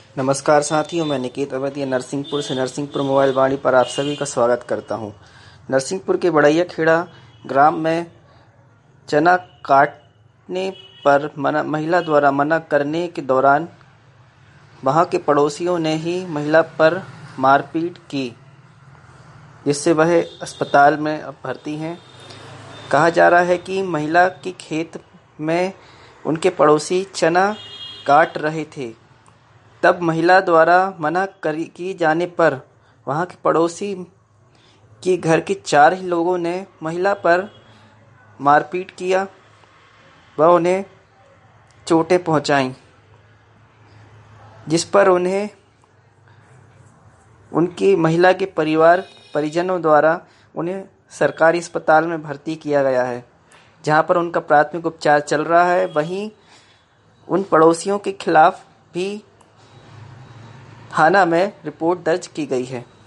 नमस्कार साथियों, मैं निकेत अवैध नरसिंहपुर से नरसिंहपुर मोबाइल वाणी पर आप सभी का स्वागत करता हूं। नरसिंहपुर के बड़ैया खेड़ा ग्राम में चना काटने पर महिला द्वारा मना करने के दौरान वहां के पड़ोसियों ने ही महिला पर मारपीट की, जिससे वह अस्पताल में अब भर्ती हैं। कहा जा रहा है कि महिला के खेत में उनके पड़ोसी चना काट रहे थे, तब महिला द्वारा मना की जाने पर वहां के पड़ोसी के घर के 4 ही लोगों ने महिला पर मारपीट किया व उन्हें चोटें पहुंचाईं, जिस पर उन्हें उनकी महिला के परिजनों द्वारा उन्हें सरकारी अस्पताल में भर्ती किया गया है, जहां पर उनका प्राथमिक उपचार चल रहा है। वहीं उन पड़ोसियों के खिलाफ भी थाना में रिपोर्ट दर्ज की गई है।